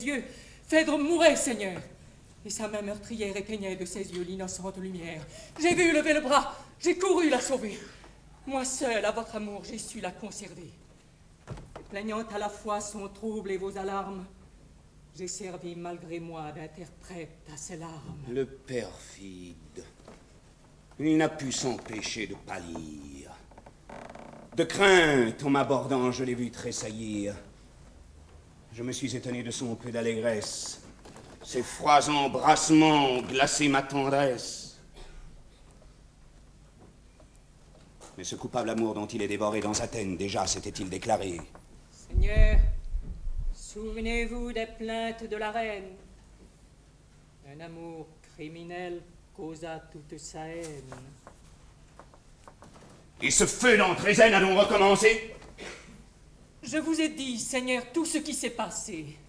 yeux. Phèdre mourait, Seigneur. Et sa main meurtrière éteignait de ses yeux l'innocente lumière. J'ai vu lever le bras, j'ai couru la sauver. Moi seul, à votre amour, j'ai su la conserver. Plaignant à la fois son trouble et vos alarmes, j'ai servi malgré moi d'interprète à ses larmes. Le perfide. Il n'a pu s'empêcher de pâlir. De crainte, en m'abordant, je l'ai vu tressaillir. Je me suis étonné de son peu d'allégresse. Ses froids embrassements ont glacé ma tendresse. Mais ce coupable amour dont il est dévoré dans Athènes, déjà s'était-il déclaré? Seigneur, souvenez-vous des plaintes de la reine. Un amour criminel causa toute sa haine. Et ce feu d'Antrézène a donc recommencé? Je vous ai dit, Seigneur, tout ce qui s'est passé.